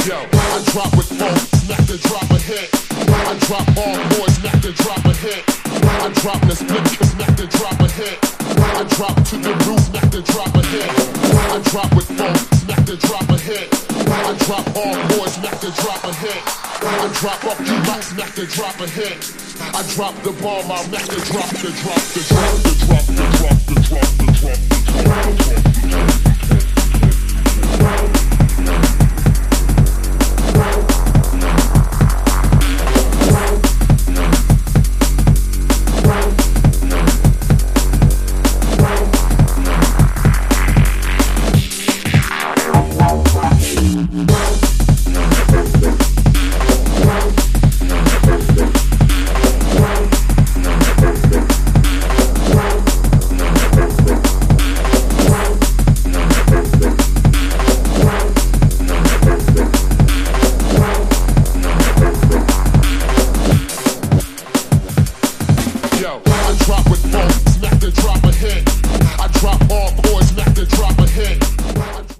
Yo, I drop with funk, smack the drop a hit. I drop hard boy, smack the drop a hit. I drop the split, smack the drop a hit. I drop to the roof, smack the drop a hit. I drop with funk, smack the drop a hit. I drop hard boy, smack the drop a hit. I drop up you like smack the drop a hit. I drop the bomb, I smack the drop, the drop, the drop, the drop, the drop, the drop, the drop, the drop, the drop. Yo, I drop with funk, smack the drop a hit.